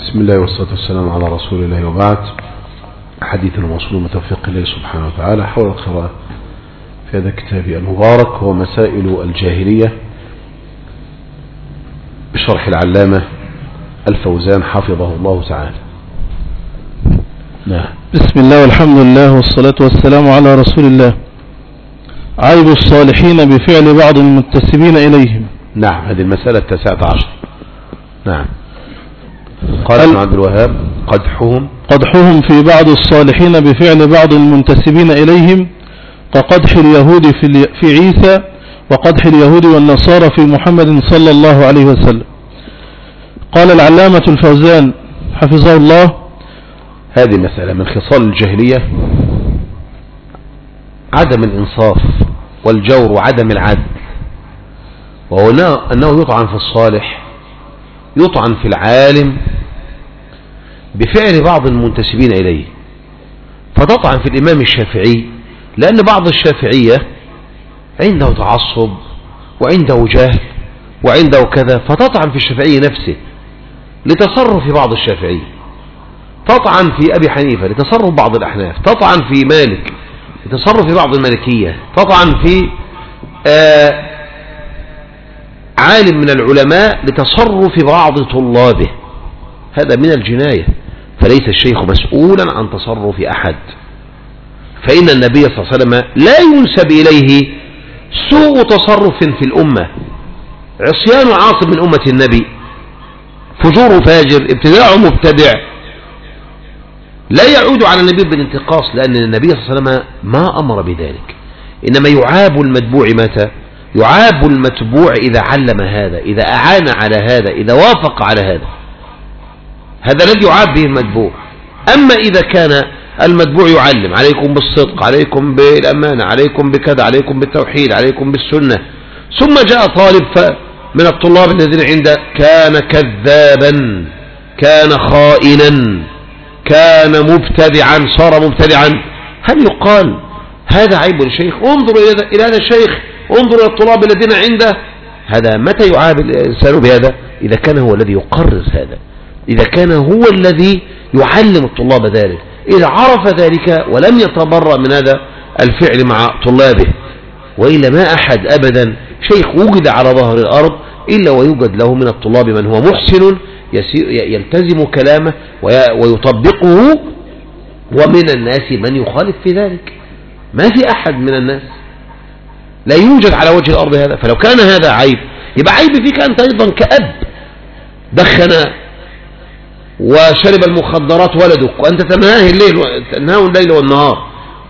بسم الله والصلاة والسلام على رسول الله، وبعد. حديثنا موصول بتوفيق الله سبحانه وتعالى حول القراءة في هذا الكتاب المبارك، هو مسائل الجاهلية بشرح العلامة الفوزان حفظه الله تعالى. نعم. بسم الله والحمد لله والصلاة والسلام على رسول الله. عيب الصالحين بفعل بعض المنتسبين إليهم. نعم، هذه المسألة 19. نعم. قال ابن عبد الوهاب: قدحهم في بعض الصالحين بفعل بعض المنتسبين إليهم كقدح اليهود في عيسى وقدح اليهود والنصارى في محمد صلى الله عليه وسلم. قال العلامة الفوزان حفظه الله: هذه المسألة من خصال الجاهلية عدم الإنصاف والجور وعدم العدل، وهو أنه يطعن في الصالح، يطعن في العالم بفعل بعض المنتسبين إليه. فتطعن في الإمام الشافعي لأن بعض الشافعية عنده تعصب وعنده جهل وعنده كذا، فتطعن في الشافعي نفسه لتصرف بعض الشافعي، تطعن في أبي حنيفة لتصرف بعض الأحناف، تطعن في مالك لتصرف بعض المالكية، تطعن في عالم من العلماء لتصرف بعض طلابه. هذا من الجناية، فليس الشيخ مسؤولا عن تصرف أحد، فإن النبي صلى الله عليه وسلم لا ينسب إليه سوء تصرف في الأمة. عصيان عاصم من أمة النبي، فجور فاجر، ابتداع مبتدع، لا يعود على النبي بالانتقاص، لأن النبي صلى الله عليه وسلم ما أمر بذلك. إنما يعاب المتبوع متى؟ يعاب المتبوع إذا علم هذا، إذا أعان على هذا، إذا وافق على هذا الذي يعاب به المتبوع. أما إذا كان المتبوع يعلم: عليكم بالصدق، عليكم بالأمانة، عليكم بكذا، عليكم بالتوحيد، عليكم بالسنة، ثم جاء طالب من الطلاب الذين عنده كان كذابا، كان خائنا، كان مبتدعا، صار مبتدعا، هل يقال هذا عيب الشيخ؟ انظر إلى هذا الشيخ، انظر إلى الطلاب الذين عنده. هذا متى يعاب الإنسان بهذا؟ إذا كان هو الذي يقرر هذا، إذا كان هو الذي يعلم الطلاب ذلك، إذا عرف ذلك ولم يتبرأ من هذا الفعل مع طلابه. وإلا ما أحد أبدا شيخ وجد على ظهر الأرض إلا ويوجد له من الطلاب من هو محسن يلتزم كلامه ويطبقه، ومن الناس من يخالف في ذلك. ما في أحد من الناس، لا يوجد على وجه الأرض هذا. فلو كان هذا عيب، يبقى عيب فيك أنت أيضا كأب دخن وشرب المخدرات ولدك وأنت تنهاه الليل والنهار.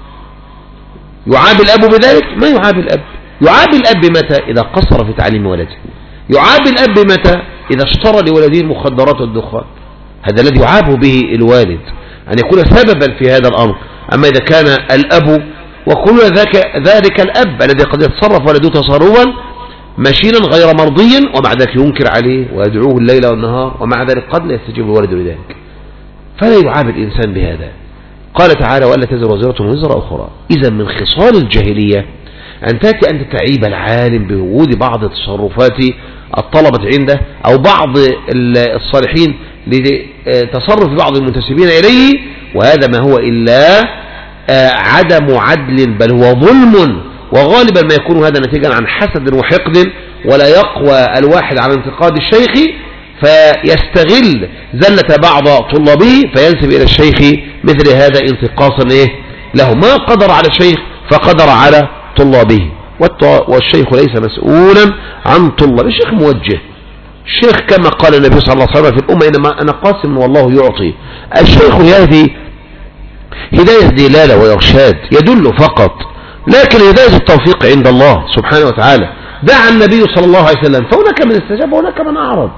يعاب الأب بذلك؟ ما يعاب الأب. يعاب الأب متى؟ إذا قصر في تعليم ولده. يعاب الأب متى؟ إذا اشترى لولده المخدرات والدخان. هذا الذي يعاب به الوالد، أن يكون سببا في هذا الأمر. أما إذا كان الأب وكل ذلك الأب الذي قد يتصرف ولده تصرفا مشينا غير مرضي، ومع ذلك ينكر عليه ويدعوه الليل والنهار، ومع ذلك قد لا يستجيب الولد لذلك، فلا يعاب الإنسان بهذا. قال تعالى: وألا تزر وزرة وزر أخرى. إذا من خصال الجاهلية أن تأتي أن تعيب العالم بوجود بعض تصرفات الطلبة عنده أو بعض الصالحين لتصرف بعض المنتسبين إليه، وهذا ما هو إلا عدم عدل، بل هو ظلم. وغالبا ما يكون هذا نتيجا عن حسد وحقد، ولا يقوى الواحد على انتقاد الشيخ فيستغل زلة بعض طلابه فينسب إلى الشيخ مثل هذا انتقاصا له. ما قدر على الشيخ فقدر على طلابه، والشيخ ليس مسؤولا عن طلاب. الشيخ موجه، الشيخ كما قال النبي صلى الله عليه وسلم في الأمة: إنما أنا قاسم والله يعطي. الشيخ يهدي هداية دلالة وإرشاد، يدل فقط، لكن هداية التوفيق عند الله سبحانه وتعالى. دعا النبي صلى الله عليه وسلم، فهناك من استجاب وهناك من أعرض.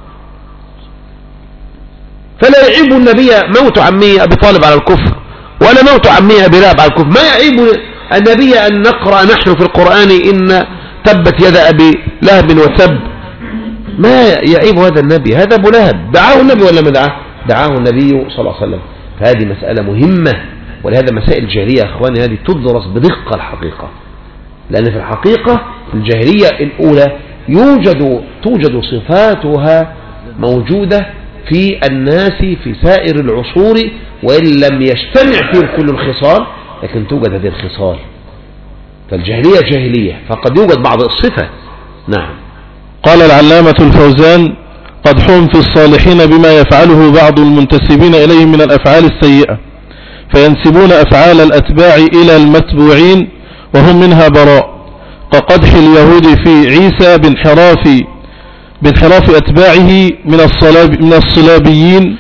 فلا يعيب النبي موت عمه أبي طالب على الكفر، ولا موت عمه أبي لهب على الكفر. ما يعيب النبي أن نقرأ نحن في القرآن إن تبت يد أبي لهب وثب. ما يعيب هذا النبي. هذا أبو لهب دعاه النبي ولا ما دعاه؟ دعاه النبي صلى الله عليه وسلم. فهذه مسألة مهمة، ولهذا مسائل الجاهلية يا أخواني هذه تدرس بدقة الحقيقة، لأن في الحقيقة الجاهلية الأولى توجد صفاتها موجودة في الناس في سائر العصور، وإن لم يجتمع فيهم كل الخصال لكن توجد هذه الخصال. فالجاهلية جاهلية، فقد يوجد بعض الصفة. نعم. قال العلامة الفوزان: قدحهم في الصالحين بما يفعله بعض المنتسبين إليهم من الأفعال السيئة، فينسبون أفعال الأتباع إلى المتبوعين وهم منها براء، كقدح اليهود في عيسى بانحراف أتباعه من الصليبيين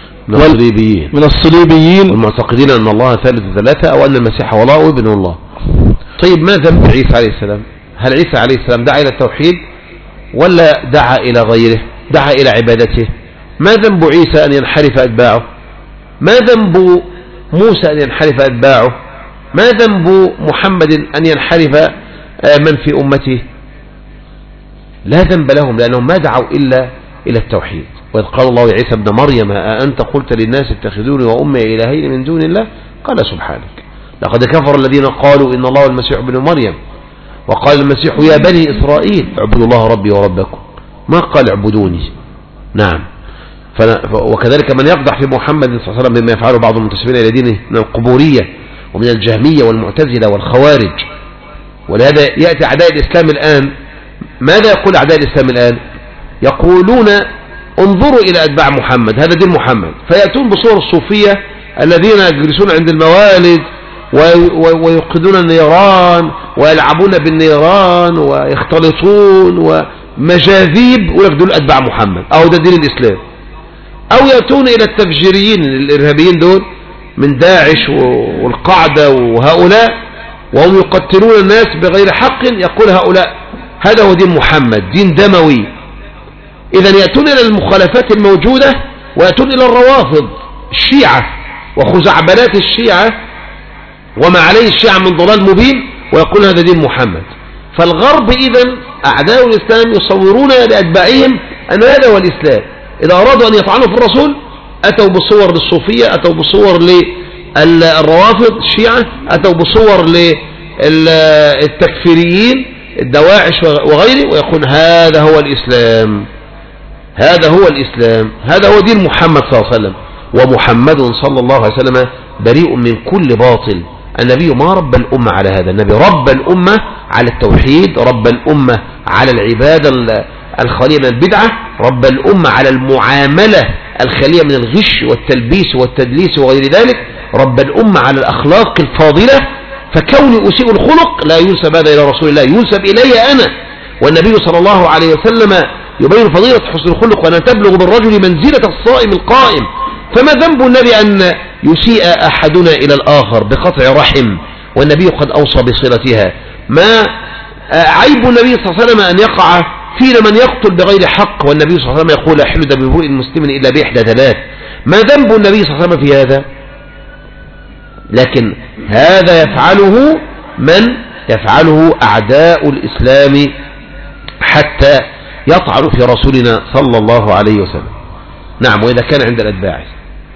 والمعتقدين أن الله ثالث ثلاثة، أو أن المسيح هو الله وابن الله. طيب ما ذنب عيسى عليه السلام؟ هل عيسى عليه السلام دعا إلى التوحيد ولا دعا إلى غيره؟ دعا إلى عبادته. ما ذنب عيسى أن ينحرف أتباعه؟ ما ذنب موسى أن ينحرف أتباعه؟ ما ذنب محمد أن ينحرف من في أمته؟ لا ذنب لهم، لأنهم ما دعوا إلا إلى التوحيد. وإذ قال الله يا عيسى ابن مريم أأنت قلت للناس اتخذوني وأمي إلهين من دون الله؟ قال سبحانك لقد كفر الذين قالوا إن الله المسيح ابن مريم، وقال المسيح يا بني إسرائيل اعبدوا الله ربي وربكم، ما قال اعبدوني. نعم. وكذلك من يقدح في محمد صلى الله عليه وسلم بما يفعله بعض المنتسبين إلى دينه من القبورية ومن الجهمية والمعتزلة والخوارج. ولهذا يأتي أعداء الإسلام الآن، ماذا يقول أعداء الإسلام الآن؟ يقولون انظروا إلى أتباع محمد، هذا دين محمد، فيأتون بصور الصوفية الذين يجلسون عند الموالد ويوقدون النيران ويلعبون بالنيران ويختلطون ومجاذيب ويقدون أتباع محمد، أو ده دين الإسلام. أو يأتون إلى التفجيريين الإرهابيين دول من داعش والقاعدة وهؤلاء، وهم يقتلون الناس بغير حق، يقول هؤلاء هذا هو دين محمد، دين دموي. إذن يأتون إلى المخالفات الموجودة، ويأتون إلى الروافض الشيعة وخزعبلات الشيعة وما عليه الشيعة من ضلال مبين، ويقول هذا دين محمد. فالغرب إذن أعداء الإسلام يصورون لأتباعهم أن هذا هو الإسلام. إذا أرادوا أن يطعنوا في الرسول أتوا بصور للصوفية، أتوا بصور للروافض الشيعة، أتوا بصور للتكفيريين الدواعش وغيره، ويقول هذا هو الإسلام، هذا هو الإسلام، هذا هو دين محمد صلى الله عليه وسلم. ومحمد صلى الله عليه وسلم بريء من كل باطل. النبي ما رب الأمة على هذا، النبي رب الأمة على التوحيد، رب الأمة على العبادة الخالية من البدعة، رب الأمة على المعاملة الخالية من الغش والتلبيس والتدليس وغير ذلك، رب الأمة على الأخلاق الفاضلة. فكوني أسيء الخلق لا ينسب هذا إلى رسول الله، ينسب إلي أنا. والنبي صلى الله عليه وسلم يبين فضيلة حسن الخلق، وأن تبلغ بالرجل منزلة الصائم القائم. فما ذنب النبي أن يسيء أحدنا إلى الآخر بقطع رحم، والنبي قد أوصى بصلتها؟ ما عيب النبي صلى الله عليه وسلم أن يقع فينا من يقتل بغير حق، والنبي صلى الله عليه وسلم يقول لا يحل دم امرئ مسلم إلا بإحدى ثلاث. ما ذنب النبي صلى الله عليه وسلم في هذا؟ لكن هذا يفعله من يفعله أعداء الإسلام حتى يطعنوا في رسولنا صلى الله عليه وسلم. نعم. وإذا كان عند الأتباع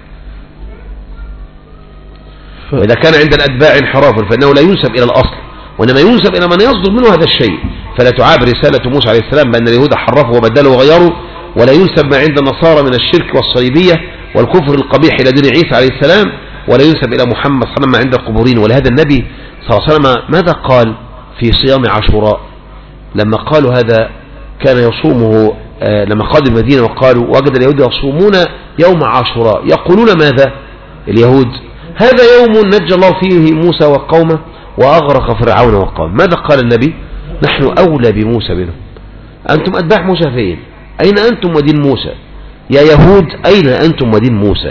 انحراف فإنه لا ينسب إلى الأصل، وإنما ينسب إلى من يصدر منه هذا الشيء. فلا تعاب رسالة موسى عليه السلام بأن اليهود حرفوا وبدلوا وغيروا، ولا ينسب ما عند النصارى من الشرك والصليبية والكفر القبيح إلى دين عيسى عليه السلام، ولا ينسب إلى محمد صلى الله عليه وسلم ما عند القبورين. ولهذا النبي صلى الله عليه وسلم ماذا قال في صيام عاشوراء لما قالوا هذا كان يصومه؟ لما قادوا المدينة وقالوا وجد اليهود يصومون يوم عاشوراء، يقولون ماذا اليهود؟ هذا يوم نجى الله فيه موسى وقومه وأغرق فرعون وقومه. ماذا قال النبي؟ نحن أولى بموسى منهم. أنتم أتباع موسى فين؟ أين أنتم ودين موسى؟ يا يهود أين أنتم ودين موسى؟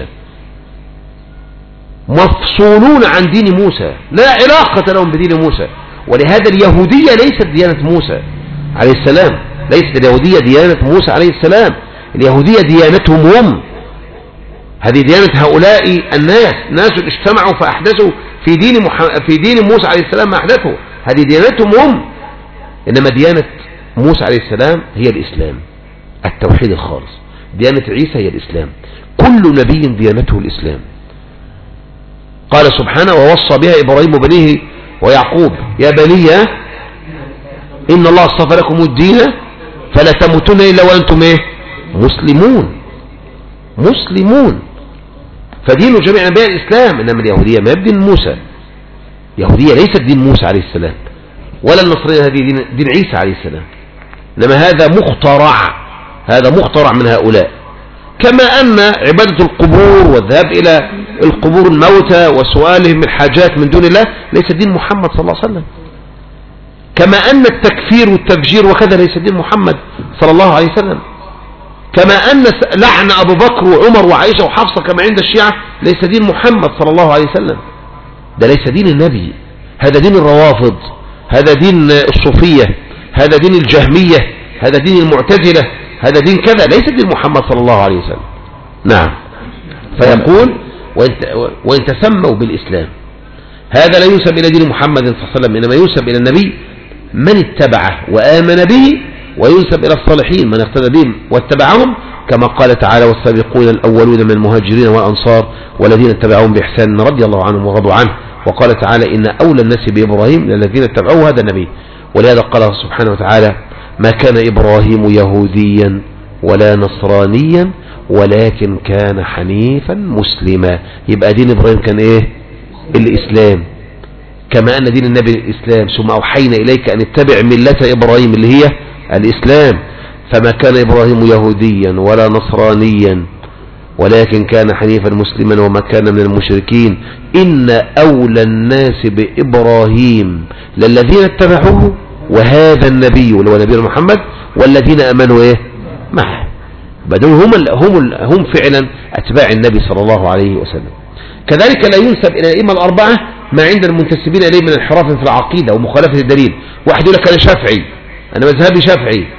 مفصولون عن دين موسى، لا علاقة لهم بدين موسى. ولهذا اليهودية ليست ديانة موسى عليه السلام، ليست اليهودية ديانة موسى عليه السلام، اليهودية ديانتهم هم. هذه ديانة هؤلاء الناس، ناس اجتمعوا فأحدثوا في دين موسى عليه السلام ما أحدثوا، هذه ديانتهم هم. إنما ديانة موسى عليه السلام هي الإسلام، التوحيد الخالص. ديانة عيسى هي الإسلام، كل نبي ديانته الإسلام. قال سبحانه ووصى بها إبراهيم بنيه ويعقوب يا بني إن الله اصطفى لكم الدين فلا تموتن إلا وأنتم مسلمون. مسلمون. فدين جميع أنبياء الإسلام. إنما اليهودية ما بدين موسى، يهودية ليست دين موسى عليه السلام، ولا النصرانية هذه دين عيسى عليه السلام، إنما هذا مخترع من هؤلاء. كما أن عبادة القبور والذهاب إلى القبور الموتى وسؤالهم الحاجات من دون الله ليس دين محمد صلى الله عليه وسلم. كما أن التكفير والتفجير وكذا ليس دين محمد صلى الله عليه وسلم. كما أن لعن أبو بكر وعمر وعائشة وحفصة كما عند الشيعة ليس دين محمد صلى الله عليه وسلم. ده ليس دين النبي، هذا دين الروافض، هذا دين الصوفية، هذا دين الجهمية، هذا دين المعتزلة، هذا دين كذا، ليس دين محمد صلى الله عليه وسلم. نعم. فيقول وإن تسموا بالإسلام، هذا لا ينسب إلى دين محمد صلى الله عليه وسلم، إنما ينسب إلى النبي من اتبعه وآمن به، وينسب إلى الصالحين من اقتدى بهم واتبعهم، كما قال تعالى والسابقون الأولون من المهاجرين والأنصار والذين اتبعوهم بإحسان رضي الله عنهم ورضوا عنه. وقال تعالى إن أولى الناس بإبراهيم الذين اتبعوه هذا النبي. ولهذا قال سبحانه وتعالى ما كان إبراهيم يهوديا ولا نصرانيا ولكن كان حنيفا مسلما. يبقى دين إبراهيم كان إيه؟ الإسلام. كما أن دين النبي الإسلام، ثم أوحينا إليك أن اتبع ملة إبراهيم اللي هي الإسلام. فما كان إبراهيم يهوديا ولا نصرانيا ولكن كان حنيفا مسلما وما كان من المشركين. إن أولى الناس بإبراهيم للذين اتبعوه وهذا النبي اللي هو نبي محمد والذين آمنوا إيه معه. بدون هم فعلا أتباع النبي صلى الله عليه وسلم. كذلك لا ينسب إلى الأئمة الأربعة ما عند المنتسبين إليه من انحراف في العقيدة ومخالفة الدليل. واحد يقول لك أنا شافعي، أنا مذهبي شافعي،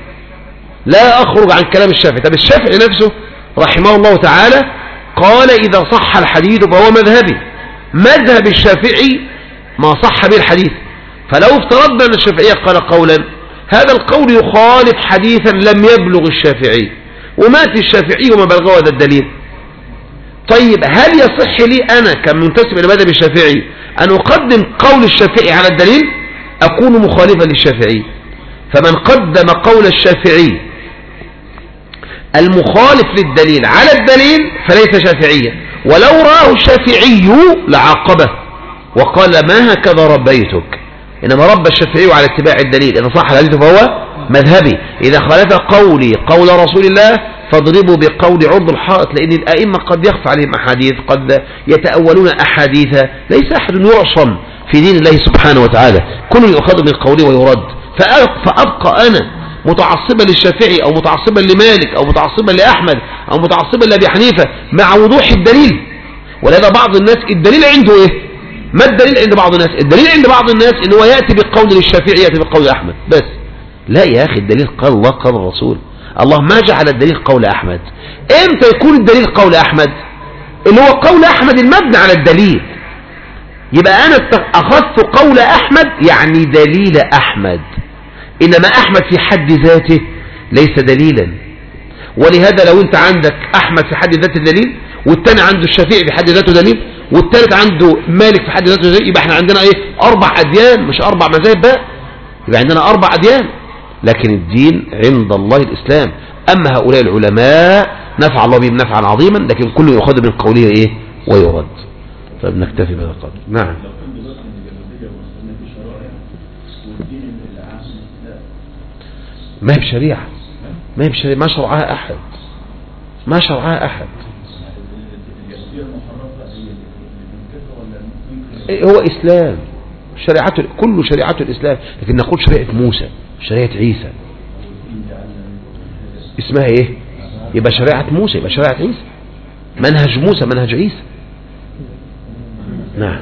لا أخرج عن كلام الشافعي. طب الشافعي نفسه رحمه الله تعالى قال إذا صح الحديث فهو مذهبي. مذهب الشافعي ما صح به الحديث. فلو افترضنا أن الشافعية قال قولا، هذا القول يخالف حديثا لم يبلغ الشافعي ومات الشافعي وما بلغه هذا الدليل. طيب هل يصح لي أنا كمنتسب إلى مذهب الشافعي أن أقدم قول الشافعي على الدليل؟ أكون مخالفا للشافعي. فمن قدم قول الشافعي المخالف للدليل على الدليل فليس شافعيا، ولو راه الشافعي لعاقبه وقال ما هكذا ربيتك. إنما رب الشافعي على اتباع الدليل. إذا صح الحديث فهو مذهبي، إذا خالف قولي قول رسول الله فاضربوا بقول عرض الحائط. لأن الأئمة قد يخفى عليهم أحاديث، قد يتأولون أحاديث. ليس أحد يعصم في دين الله سبحانه وتعالى، كل يؤخذ من قوله ويرد. فأبقى أنا متعصبا للشافعي أو متعصبا لمالك أو متعصبا لأحمد أو متعصبا لأبي حنيفة مع وضوح الدليل. ولهذا بعض الناس الدليل عنده إيه؟ ما الدليل عند بعض الناس؟ الدليل عند بعض الناس إنه يأتي بقول للشافعي يأتي بقول أحمد بس. لا يا أخي، الدليل قال الله قال الرسول. الله ما جعل الدليل قول أحمد. إمتى يكون الدليل قول أحمد؟ اللي هو قول أحمد المبني على الدليل. يبقى أنا أخذت قول أحمد يعني دليل أحمد، إنما أحمد في حد ذاته ليس دليلا. ولهذا لو أنت عندك أحمد في حد ذاته دليل، والتاني عنده الشافعي في حد ذاته دليل، والثالث عنده مالك في حد ذاته دليل، يبقى احنا عندنا ايه؟ 4 أديان مش 4 مذاهب بقى. يبقى عندنا 4 أديان. لكن الدين عند الله الإسلام. أما هؤلاء العلماء نفع الله بهم نفعا عظيما، لكن كل يأخذ من قوله ايه ويرد. فبنكتفي بهذا القدر. نعم. ما هي بشريعة، ما هي بشريعة، ما شرعها أحد، ما شرعها أحد. هو إسلام، شريعته كل شريعته الإسلام. لكن نقول شريعة موسى، شريعة عيسى اسمها إيه؟ يبقى شريعة موسى، يبقى شريعة عيسى. منهج موسى منهج عيسى. نعم.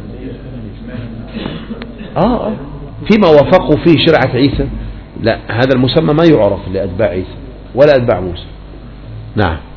فيما وافقوا فيه شريعة عيسى لا، هذا المسمى ما يعرف لأتباع عيسى ولا أتباع موسى. نعم.